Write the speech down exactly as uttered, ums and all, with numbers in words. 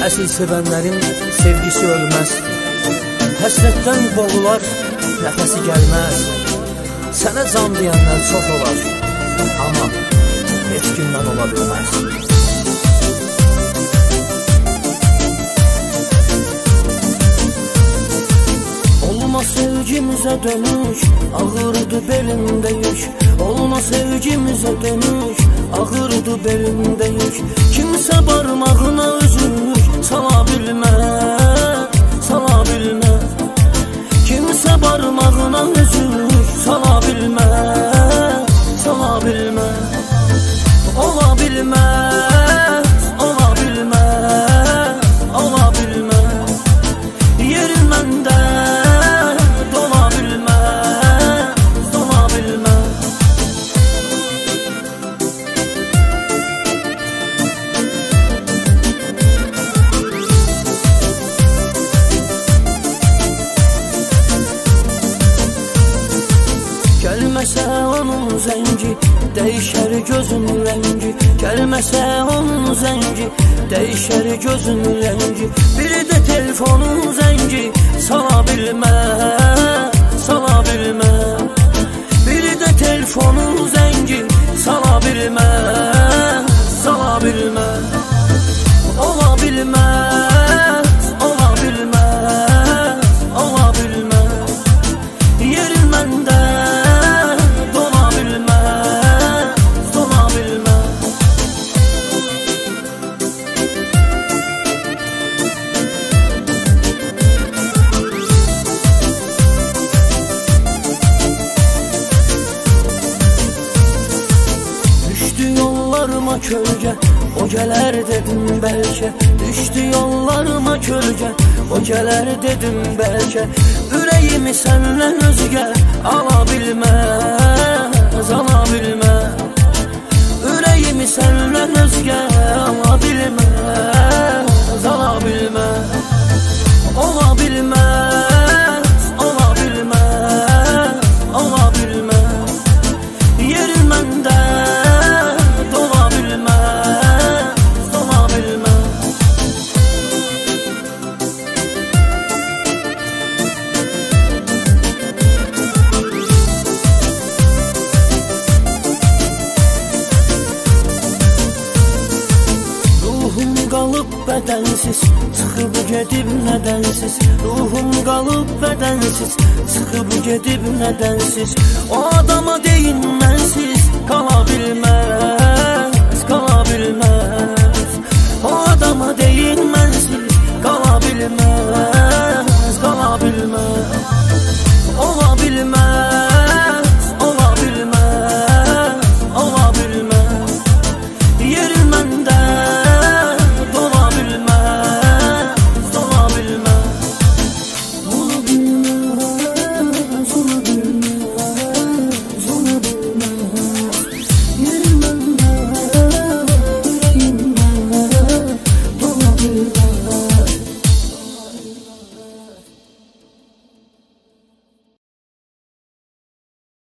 Əsl sevənlərin sevgisi ölməz. Həsrətdən boğular, nəfəsi gəlməz. Sənə can deyənlər çox olar, amma heç gündən ola bilməz. Olma sevgimizə dönüş, ağırdı belimdə yük. Olma sevgimizə dönüş, ağırdı belimdə yük. Kimsə barmağına üzük sala bilməz, sala bilməz. Kimsə barmağına üzük sala bilməz, sala bilməz. Ola bilməz, ola bilməz, ola bilməz. Yerin məndə dola bilməz, dola bilməz. Gəlməsə onun zəngi, dəyişər gözün rəngi. Gəlməsə onun zəngi, dəyişər gözün rəngi. Biri də telefonun zəngi, sala bilməz, sala bilməz. Biri də telefonun zəngi, sala bilməz, sala bilməz. Ola bilməz, ola bilməz, ola bilməz. Yerin məndə dola bilməz, dola bilməz. Düşdü yollarıma kölgə, o gələr dedim bəlkə. Düşdü yollarıma kölgə, o gələr dedim bəlkə. Ürəyimi səndən özgə ala bilməz, ala bilməz. Ürəyimi səndən özgə ala bilməz, ala bilməz. Ola bilməz, ola bilməz, ola bilməz. Yerin məndə dola bilməz, dola bilməz. Ruhum qalıb bədənsiz, çıxıb gedib nədənsiz. Ruhum qalıb bədənsiz, çıxıb gedib nədənsiz. O adama deyin mənsiz qala bilməz, qala bilməz.